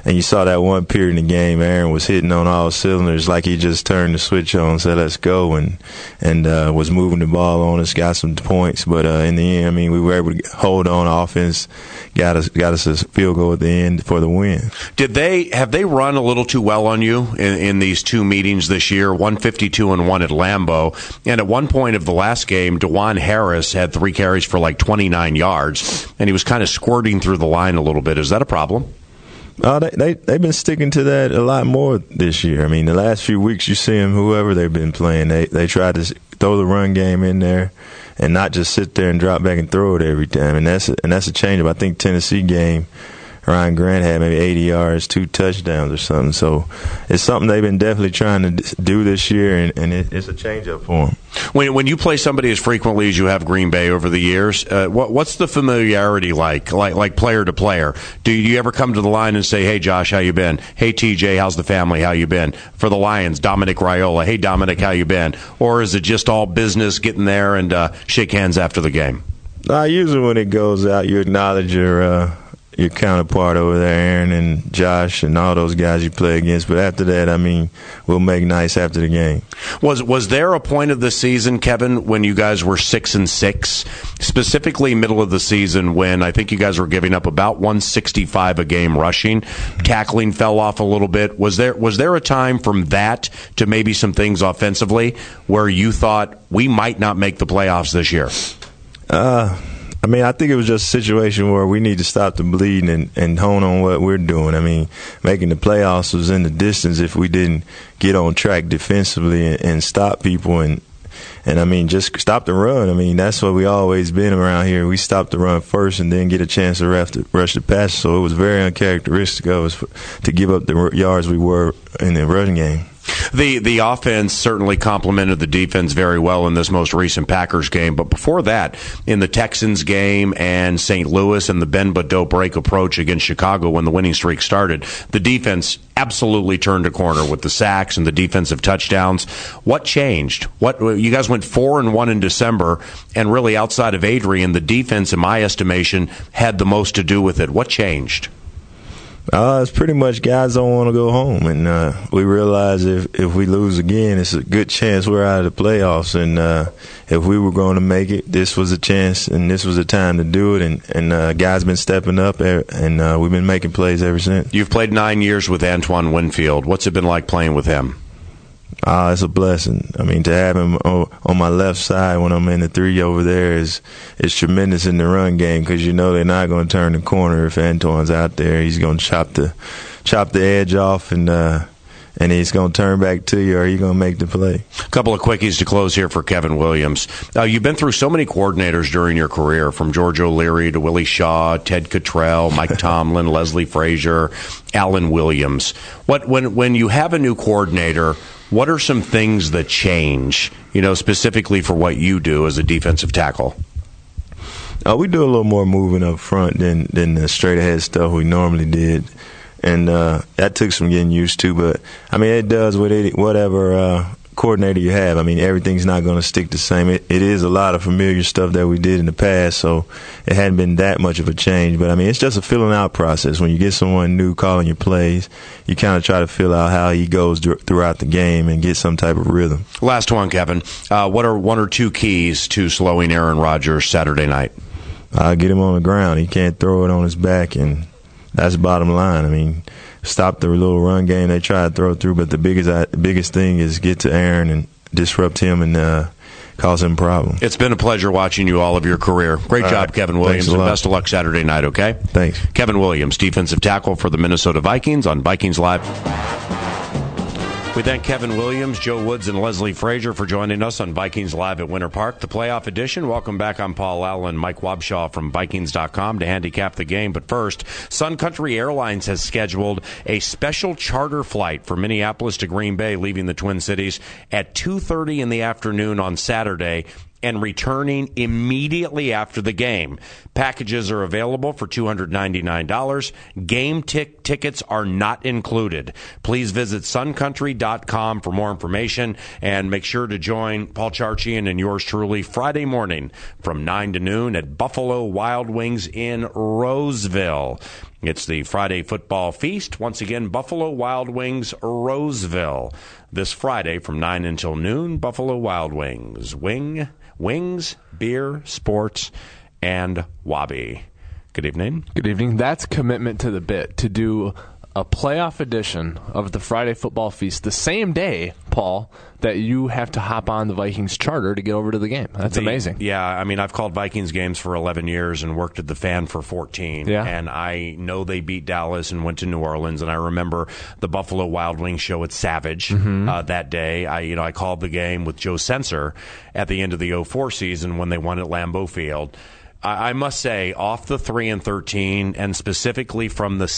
[SPEAKER 5] And you saw that one period in the game, Aaron was hitting on all cylinders like he just turned the switch on, said let's go, and was moving the ball on us, got some points. But in the end, I mean, we were able to hold on. Offense got us a field goal at the end for the win.
[SPEAKER 3] Have they run a little too well on you in these two meetings this year, 152-1 at Lambeau? And at one point of the last game, DeJuan Harris had 3 carries for like 29 yards, and he was kind of squirting through the line a little bit. Is that a problem?
[SPEAKER 5] They've been sticking to that a lot more this year. I mean, the last few weeks you see them, whoever they've been playing, they try to throw the run game in there and not just sit there and drop back and throw it every time. And that's a change-up. I think Tennessee game, Ryan Grant had maybe 80 yards, 2 touchdowns or something. So it's something they've been definitely trying to do this year, and it's a change-up for them.
[SPEAKER 3] When you play somebody as frequently as you have Green Bay over the years, what's the familiarity like player to player? Do you ever come to the line and say, hey, Josh, how you been? Hey, TJ, how's the family? How you been? For the Lions, Dominic Raiola, hey, Dominic, how you been? Or is it just all business, getting there and shake hands after the game?
[SPEAKER 5] Usually when it goes out, you acknowledge your counterpart over there, Aaron and Josh and all those guys you play against. But after that, I mean, we'll make nice after the game.
[SPEAKER 3] Was there a point of the season, Kevin, when you guys were 6-6, specifically middle of the season, when I think you guys were giving up about 165 a game rushing, tackling fell off a little bit? Was there a time from that to maybe some things offensively where you thought we might not make the playoffs this year?
[SPEAKER 5] I mean, I think it was just a situation where we need to stop the bleeding and hone on what we're doing. I mean, making the playoffs was in the distance if we didn't get on track defensively and stop people and I mean, just stop the run. I mean, that's what we always been around here. We stop the run first and then get a chance to rush the pass. So it was very uncharacteristic of us to give up the yards we were in the running game.
[SPEAKER 3] The offense certainly complemented the defense very well in this most recent Packers game. But before that, in the Texans game and St. Louis and the bend but don't break approach against Chicago when the winning streak started, the defense absolutely turned a corner with the sacks and the defensive touchdowns. What changed? You guys went 4-1 in December, and really outside of Adrian, the defense, in my estimation, had the most to do with it. What changed?
[SPEAKER 5] It's pretty much guys don't want to go home, and we realize if we lose again, it's a good chance we're out of the playoffs. And if we were going to make it, this was a chance, and this was a time to do it. And guys been stepping up, and we've been making plays ever since. You've
[SPEAKER 3] played 9 years with Antoine Winfield. What's it been like playing with him?
[SPEAKER 5] It's a blessing. I mean, to have him on my left side when I'm in the 3 over there is tremendous in the run game, because you know they're not going to turn the corner if Antoine's out there. He's going to chop the edge off, and he's going to turn back to you, or he's going to make the play.
[SPEAKER 3] A couple of quickies to close here for Kevin Williams. You've been through so many coordinators during your career, from George O'Leary to Willie Shaw, Ted Cottrell, Mike Tomlin, Leslie Frazier, Alan Williams. When you have a new coordinator, what are some things that change, specifically for what you do as a defensive tackle?
[SPEAKER 5] We do a little more moving up front than the straight ahead stuff we normally did. And that took some getting used to. But, I mean, it does with whatever coordinator you have. I mean, everything's not going to stick the same. It is a lot of familiar stuff that we did in the past, so it hadn't been that much of a change. But, I mean, it's just a filling out process. When you get someone new calling your plays, you kind of try to fill out how he goes throughout the game and get some type of rhythm.
[SPEAKER 3] Last one, Kevin. What are 1 or 2 keys to slowing Aaron Rodgers Saturday night?
[SPEAKER 5] Get him on the ground. He can't throw it on his back, and that's the bottom line. I mean, stop the little run game they try to throw through, but the biggest thing is get to Aaron and disrupt him and cause him problems.
[SPEAKER 3] It's been a pleasure watching you all of your career. Great job, Kevin Williams, and best of luck Saturday night, okay?
[SPEAKER 5] Thanks.
[SPEAKER 3] Kevin Williams, defensive tackle for the Minnesota Vikings on Vikings Live. We thank Kevin Williams, Joe Woods, and Leslie Frazier for joining us on Vikings Live at Winter Park, the playoff edition. Welcome back. I'm Paul Allen, Mike Wabshaw from Vikings.com to handicap the game. But first, Sun Country Airlines has scheduled a special charter flight from Minneapolis to Green Bay, leaving the Twin Cities at 2:30 in the afternoon on Saturday and returning immediately after the game. Packages are available for $299. Game tickets are not included. Please visit suncountry.com for more information, and make sure to join Paul Charchian and yours truly Friday morning from 9 to noon at Buffalo Wild Wings in Roseville. It's the Friday football feast. Once again, Buffalo Wild Wings, Roseville. This Friday from 9 until noon, Buffalo Wild Wings. Wings, beer, sports, and Wabi. Good evening.
[SPEAKER 7] Good evening. That's commitment to the bit, to do a playoff edition of the Friday football feast the same day, Paul, that you have to hop on the Vikings charter to get over to the game. That's amazing.
[SPEAKER 3] Yeah, I mean, I've called Vikings games for 11 years and worked at the Fan for 14.
[SPEAKER 7] Yeah.
[SPEAKER 3] And I know they beat Dallas and went to New Orleans, and I remember the Buffalo Wild Wings show at Savage that day. I called the game with Joe Sensor at the end of the 2004 season when they won at Lambeau Field. I must say, off the 3-13, and specifically from the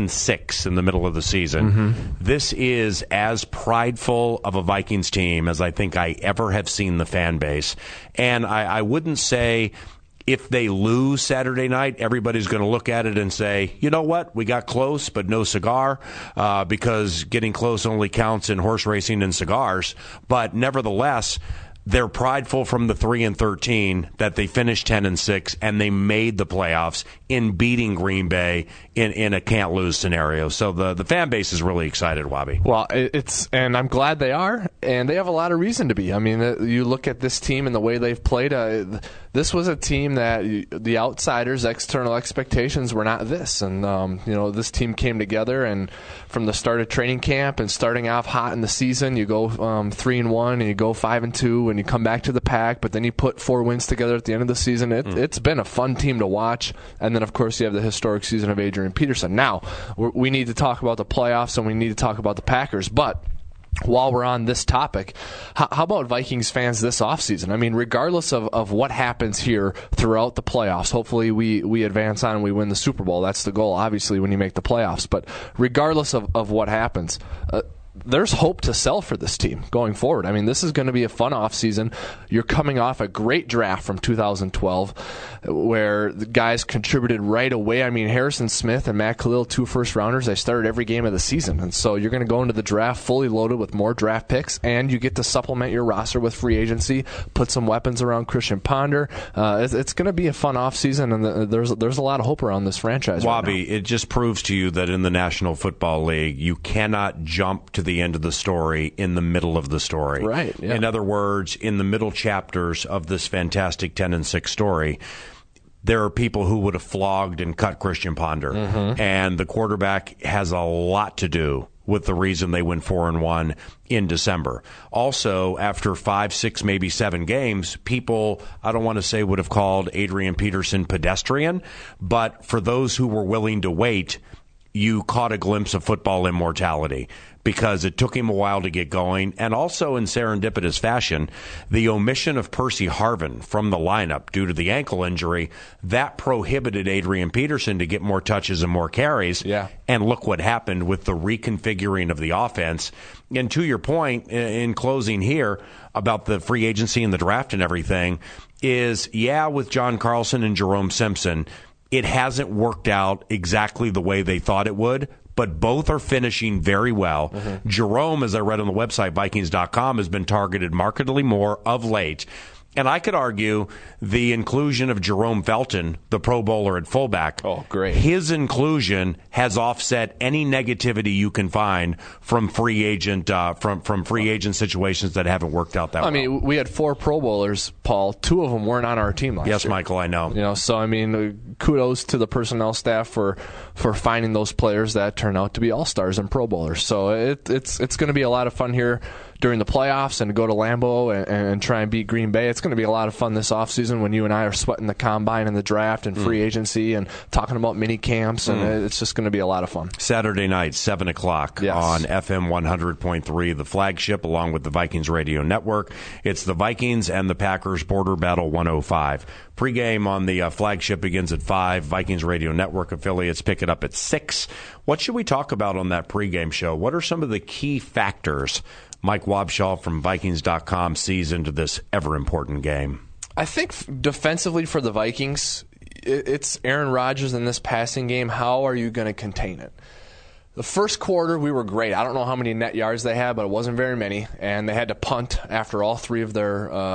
[SPEAKER 3] 6-6 in the middle of the season, this is as prideful of a Vikings team as I think I ever have seen the fan base. And I wouldn't say if they lose Saturday night, everybody's going to look at it and say, you know what, we got close, but no cigar, because getting close only counts in horse racing and cigars. But nevertheless, they're prideful from the 3-13 that they finished 10-6 and they made the playoffs in beating Green Bay in a can't lose scenario. So the fan base is really excited, Wabi.
[SPEAKER 7] Well, and I'm glad they are, and they have a lot of reason to be. I mean, you look at this team and the way they've played. This was a team that the outsiders' external expectations were not this, and this team came together, and from the start of training camp and starting off hot in the season, you go 3-1 and you go 5-2. And you come back to the pack, but then you put 4 wins together at the end of the season. It's been a fun team to watch. And then, of course, you have the historic season of Adrian Peterson. Now, we need to talk about the playoffs and we need to talk about the Packers. But while we're on this topic, how about Vikings fans this offseason? I mean, regardless of what happens here throughout the playoffs, hopefully we advance on and we win the Super Bowl. That's the goal, obviously, when you make the playoffs. But regardless of what happens, there's hope to sell for this team going forward. I mean, this is going to be a fun offseason. You're coming off a great draft from 2012 where the guys contributed right away. I mean, Harrison Smith and Matt Khalil, 2 first-rounders, they started every game of the season. And so you're going to go into the draft fully loaded with more draft picks, and you get to supplement your roster with free agency, put some weapons around Christian Ponder. It's going to be a fun offseason, and there's a lot of hope around this franchise.
[SPEAKER 3] Wabi,
[SPEAKER 7] right now.
[SPEAKER 3] It just proves to you that in the National Football League, you cannot jump to the end of the story in the middle of the story.
[SPEAKER 7] Right. Yeah.
[SPEAKER 3] In other words, in the middle chapters of this fantastic 10-6 story, there are people who would have flogged and cut Christian Ponder. And the quarterback has a lot to do with the reason they went 4-1 in December. Also, after 5, 6, maybe 7 games, people, I don't want to say would have called Adrian Peterson pedestrian, but for those who were willing to wait, you caught a glimpse of football immortality because it took him a while to get going. And also in serendipitous fashion, the omission of Percy Harvin from the lineup due to the ankle injury, that prohibited Adrian Peterson to get more touches and more carries.
[SPEAKER 7] Yeah.
[SPEAKER 3] And look what happened with the reconfiguring of the offense. And to your point in closing here about the free agency and the draft and everything is, with John Carlson and Jerome Simpson, it hasn't worked out exactly the way they thought it would, but both are finishing very well. Jerome, as I read on the website, Vikings.com, has been targeted markedly more of late. And I could argue the inclusion of Jerome Felton, the Pro Bowler at fullback, his inclusion has offset any negativity you can find from free agent from free agent situations that haven't worked out that well.
[SPEAKER 7] I mean, we had 4 Pro Bowlers, Paul. 2 of them weren't on our team last year.
[SPEAKER 3] Yes, Michael, I know.
[SPEAKER 7] So I mean, kudos to the personnel staff for finding those players that turn out to be all-stars and Pro Bowlers. So it's going to be a lot of fun here during the playoffs and to go to Lambeau and try and beat Green Bay. It's going to be a lot of fun this offseason when you and I are sweating the combine and the draft and free agency and talking about mini camps, and it's just going to be a lot of fun.
[SPEAKER 3] Saturday night, 7 o'clock on FM 100.3, the flagship, along with the Vikings Radio Network. It's the Vikings and the Packers Border Battle 105. Pregame on the flagship begins at 5. Vikings Radio Network affiliates pick it up at 6. What should we talk about on that pregame show? What are some of the key factors Mike Wobschall from Vikings.com sees into this ever-important game?
[SPEAKER 7] I think defensively for the Vikings, it's Aaron Rodgers in this passing game. How are you going to contain it? The first quarter, we were great. I don't know how many net yards they had, but it wasn't very many. And they had to punt after all 3 of their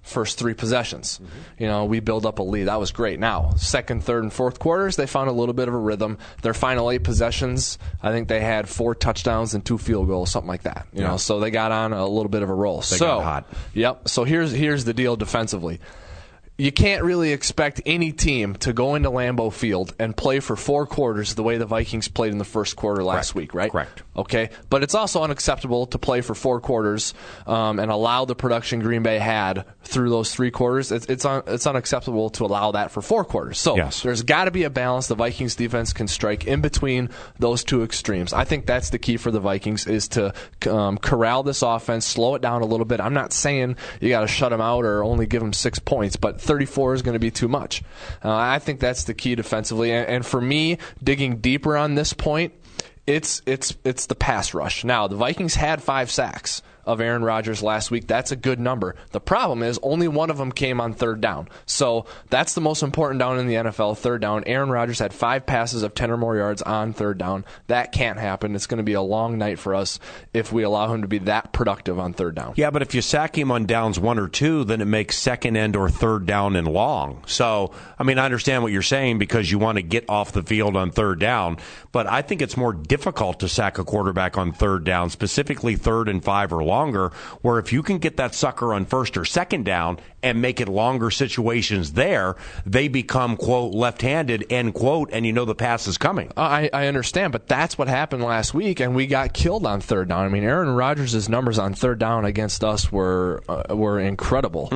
[SPEAKER 7] first 3 possessions. We build up a lead. That was great. Now, second, third, and fourth quarters, they found a little bit of a rhythm. Their final 8 possessions, I think they had 4 touchdowns and 2 field goals, something like that. You know, so they got on a little bit of a roll.
[SPEAKER 3] They got hot.
[SPEAKER 7] Yep. So here's the deal defensively. You can't really expect any team to go into Lambeau Field and play for 4 quarters the way the Vikings played in the first quarter last week, right?
[SPEAKER 3] Correct.
[SPEAKER 7] Okay, but it's also unacceptable to play for 4 quarters and allow the production Green Bay had through those 3 quarters. It's unacceptable to allow that for 4 quarters. So There's got to be a balance. The Vikings defense can strike in between those 2 extremes. I think that's the key for the Vikings is to corral this offense, slow it down a little bit. I'm not saying you got to shut them out or only give them 6 points, but 34 is going to be too much. I think that's the key defensively. And for me, digging deeper on this point, it's the pass rush. Now, the Vikings had 5 sacks of Aaron Rodgers last week. That's a good number. The problem is only one of them came on third down. So that's the most important down in the NFL, third down. Aaron Rodgers had 5 passes of 10 or more yards on third down. That can't happen. It's going to be a long night for us if we allow him to be that productive on third down.
[SPEAKER 3] Yeah, but if you sack him on downs 1 or 2, then it makes second end or third down and long. So, I mean, I understand what you're saying because you want to get off the field on third down, but I think it's more difficult to sack a quarterback on third down, specifically 3rd and 5 or longer, where if you can get that sucker on first or second down and make it longer situations there, they become, quote, left-handed, end quote, and you know the pass is coming.
[SPEAKER 7] I understand, but that's what happened last week, and we got killed on third down. I mean, Aaron Rodgers' numbers on third down against us were incredible.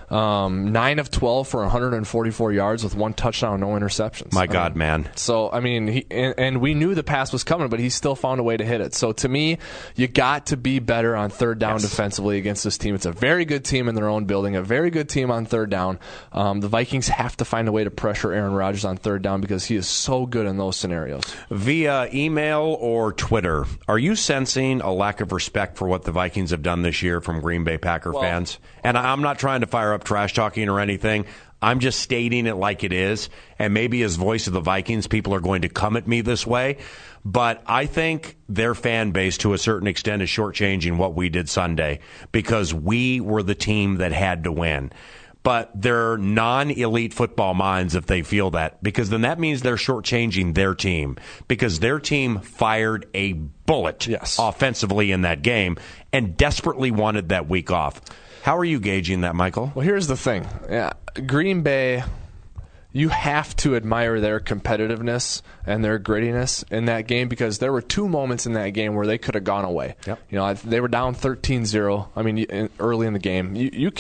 [SPEAKER 7] 9 of 12 for 144 yards with 1 touchdown, no interceptions.
[SPEAKER 3] My God, man.
[SPEAKER 7] So, I mean, and we knew the pass was coming, but he still found a way to hit it. So, to me, you got to be better on third down defensively against this team. It's a very good team in their own building, a very good team on third down. The Vikings have to find a way to pressure Aaron Rodgers on third down because he is so good in those scenarios.
[SPEAKER 3] Via email or Twitter, are you sensing a lack of respect for what the Vikings have done this year from Green Bay Packer fans? And I'm not trying to fire up trash talking or anything. I'm just stating it like it is. And maybe as voice of the Vikings, people are going to come at me this way. But I think their fan base, to a certain extent, is shortchanging what we did Sunday because we were the team that had to win. But they're non-elite football minds if they feel that, because then that means they're shortchanging their team because their team fired a bullet offensively in that game and desperately wanted that week off. How are you gauging that, Michael?
[SPEAKER 7] Well, here's the thing. Green Bay, you have to admire their competitiveness and their grittiness in that game because there were 2 moments in that game where they could have gone away.
[SPEAKER 3] Yep.
[SPEAKER 7] You know, they were down 13-0. I mean, early in the game,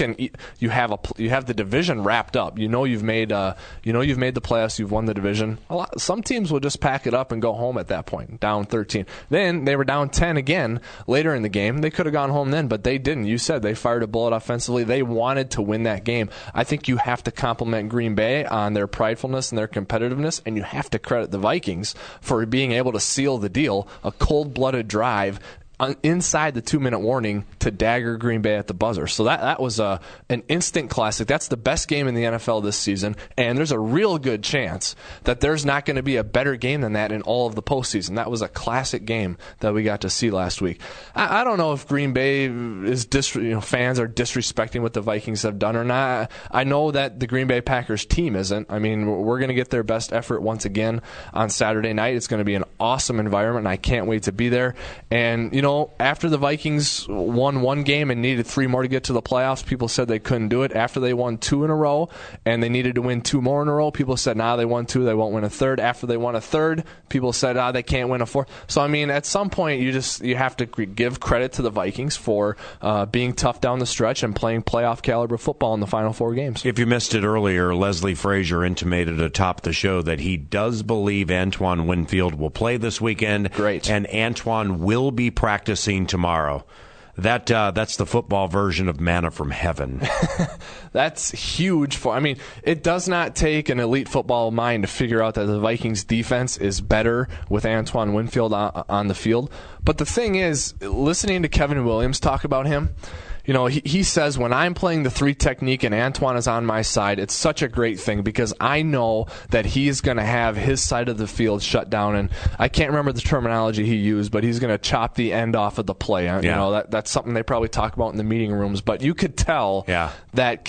[SPEAKER 7] you have the division wrapped up. You've made the playoffs. You've won the division. Some teams will just pack it up and go home at that point, down 13. Then they were down 10 again later in the game. They could have gone home then, but they didn't. You said they fired a bullet offensively. They wanted to win that game. I think you have to compliment Green Bay on their pridefulness and their competitiveness, and you have to credit the Vikings for being able to seal the deal, a cold-blooded drive inside the 2-minute warning to dagger Green Bay at the buzzer. So that was an instant classic. That's the best game in the NFL this season, and there's a real good chance that there's not going to be a better game than that in all of the postseason. That was a classic game that we got to see last week. I don't know if Green Bay is fans are disrespecting what the Vikings have done or not. I know that the Green Bay Packers team isn't. I mean, we're going to get their best effort once again on Saturday night. It's going to be an awesome environment, and I can't wait to be there. And, after the Vikings won 1 game and needed 3 more to get to the playoffs, people said they couldn't do it. After they won 2 in a row and they needed to win 2 more in a row, people said, they won 2, they won't win a third. After they won a third, people said, they can't win a fourth. So, I mean, at some point, you have to give credit to the Vikings for being tough down the stretch and playing playoff caliber football in the final 4 games.
[SPEAKER 3] If you missed it earlier, Leslie Frazier intimated atop the show that he does believe Antoine Winfield will play this weekend.
[SPEAKER 7] Great.
[SPEAKER 3] And Antoine will be practicing tomorrow. That's the football version of manna from heaven.
[SPEAKER 7] That's huge. It does not take an elite football mind to figure out that the Vikings defense is better with Antoine Winfield on the field. But the thing is, listening to Kevin Williams talk about him, he says, when I'm playing the 3 technique and Antoine is on my side, it's such a great thing because I know that he's going to have his side of the field shut down. And I can't remember the terminology he used, but he's going to chop the end off of the play. That's something they probably talk about in the meeting rooms. But you could tell that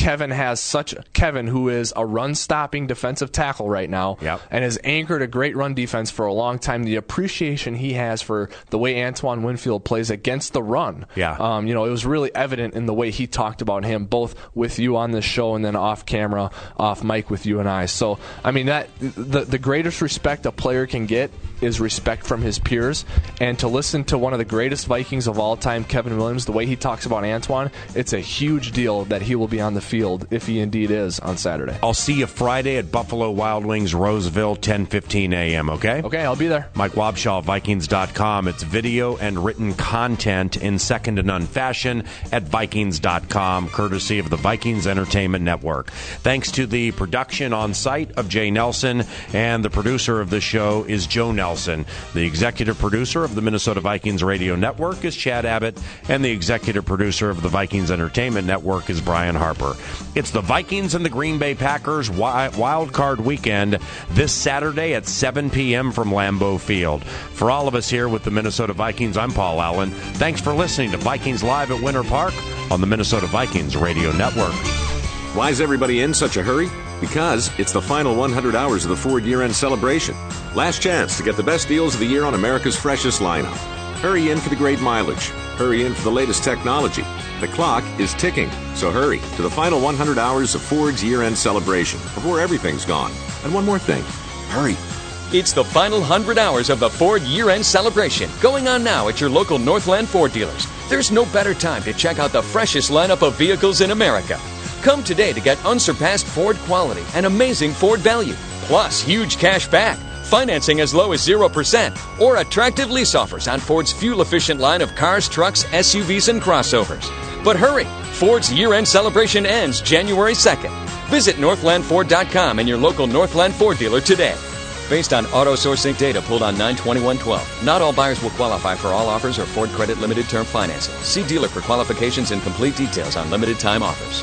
[SPEAKER 7] Kevin, who is a run-stopping defensive tackle right now, and has anchored a great run defense for a long time, the appreciation he has for the way Antoine Winfield plays against the run. It was really evident in the way he talked about him, both with you on this show and then off camera, off mic with you and I. So, I mean, that the greatest respect a player can get is respect from his peers. And to listen to one of the greatest Vikings of all time, Kevin Williams, the way he talks about Antoine, it's a huge deal that he will be on the field, if he indeed is, on Saturday.
[SPEAKER 3] I'll see you Friday at Buffalo Wild Wings, Roseville, 10:15 a.m., okay?
[SPEAKER 7] Okay, I'll be there.
[SPEAKER 3] Mike Wabshaw, Vikings.com. It's video and written content in second to none fashion at Vikings.com, courtesy of the Vikings Entertainment Network. Thanks to the production on site of Jay Nelson, and the producer of the show is Joe Nelson. The executive producer of the Minnesota Vikings Radio Network is Chad Abbott, and the executive producer of the Vikings Entertainment Network is Brian Harper. It's the Vikings and the Green Bay Packers Wild Card Weekend this Saturday at 7 p.m. from Lambeau Field. For all of us here with the Minnesota Vikings, I'm Paul Allen. Thanks for listening to Vikings Live at Winter Park on the Minnesota Vikings Radio Network.
[SPEAKER 8] Why is everybody in such a hurry? Because it's the final 100 hours of the Ford year-end celebration. Last chance to get the best deals of the year on America's freshest lineup. Hurry in for the great mileage. Hurry in for the latest technology. The clock is ticking, so hurry to the final 100 hours of Ford's year-end celebration before everything's gone. And one more thing, hurry.
[SPEAKER 9] It's the final 100 hours of the Ford year-end celebration, going on now at your local Northland Ford dealers. There's no better time to check out the freshest lineup of vehicles in America. Come today to get unsurpassed Ford quality and amazing Ford value, plus huge cash back, financing as low as 0%, or attractive lease offers on Ford's fuel-efficient line of cars, trucks, SUVs, and crossovers. But hurry! Ford's year-end celebration ends January 2nd. Visit NorthlandFord.com and your local Northland Ford dealer today. Based on Auto Sourcing data pulled on 9/21/12, not all buyers will qualify for all offers or Ford Credit Limited Term Financing. See dealer for qualifications and complete details on limited time offers.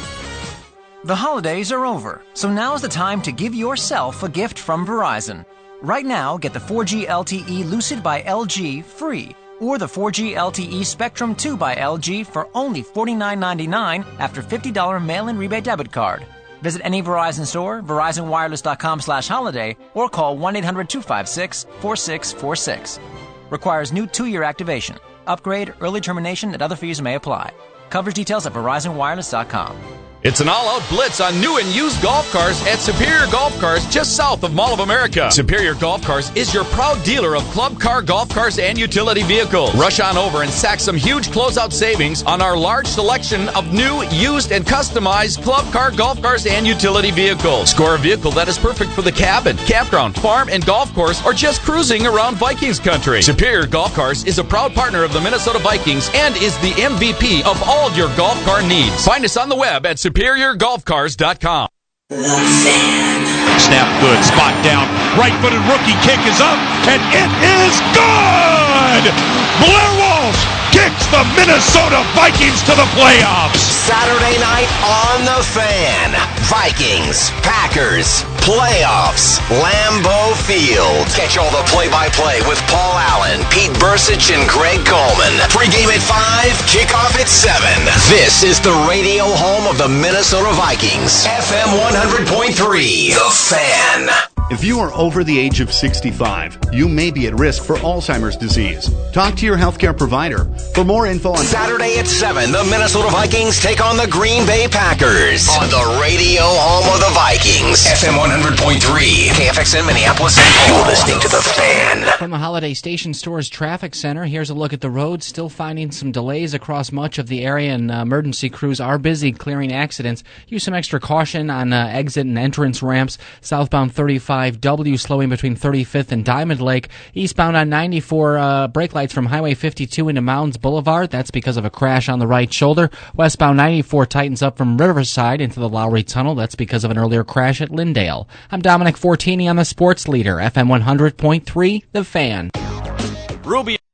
[SPEAKER 10] The holidays are over, so now's the time to give yourself a gift from Verizon. Right now, get the 4G LTE Lucid by LG free, or the 4G LTE Spectrum 2 by LG for only $49.99 after $50 mail-in rebate debit card. Visit any Verizon store, VerizonWireless.com/holiday, or call 1-800-256-4646. Requires new 2-year activation. Upgrade, early termination, and other fees may apply. Coverage details at VerizonWireless.com.
[SPEAKER 11] It's an all-out blitz on new and used golf cars at Superior Golf Cars just south of Mall of America. Superior Golf Cars is your proud dealer of club car, golf cars, and utility vehicles. Rush on over and sack some huge closeout savings on our large selection of new, used, and customized club car, golf cars, and utility vehicles. Score a vehicle that is perfect for the cabin, campground, farm, and golf course, or just cruising around Vikings country. Superior Golf Cars is a proud partner of the Minnesota Vikings and is the MVP of all your golf car needs. Find us on the web at SuperiorGolfCars.com.
[SPEAKER 2] Snap good, spot down, right-footed rookie kick is up, and it is good! Blair Walsh kicks the Minnesota Vikings to the playoffs.
[SPEAKER 1] Saturday night on The Fan. Vikings, Packers, playoffs, Lambeau Field. Catch all the play-by-play with Paul Allen, Pete Bursich, and Greg Coleman. Pre-game at 5, kickoff at 7. This is the radio home of the Minnesota Vikings. FM 100.3, The Fan.
[SPEAKER 12] If you are over the age of 65, you may be at risk for Alzheimer's disease. Talk to your healthcare provider. For more info on
[SPEAKER 1] Saturday at 7, the Minnesota Vikings take on the Green Bay Packers on the radio home of the Vikings. FM 100.3, KFXN Minneapolis. You're listening to The Fan.
[SPEAKER 13] From the Holiday Station Stores Traffic Center, here's a look at the roads. Still finding some delays across much of the area, and emergency crews are busy clearing accidents. Use some extra caution on exit and entrance ramps. Southbound 35W slowing between 35th and Diamond Lake. Eastbound on 94, brake lights from Highway 52 into Mounds Boulevard. That's because of a crash on the right shoulder. Westbound 94 tightens up from Riverside into the Lowry Tunnel. That's because of an earlier crash at Lindale. I'm Dominic Fortini on the Sports Leader, FM 100.3, The Fan.
[SPEAKER 11] Ruby.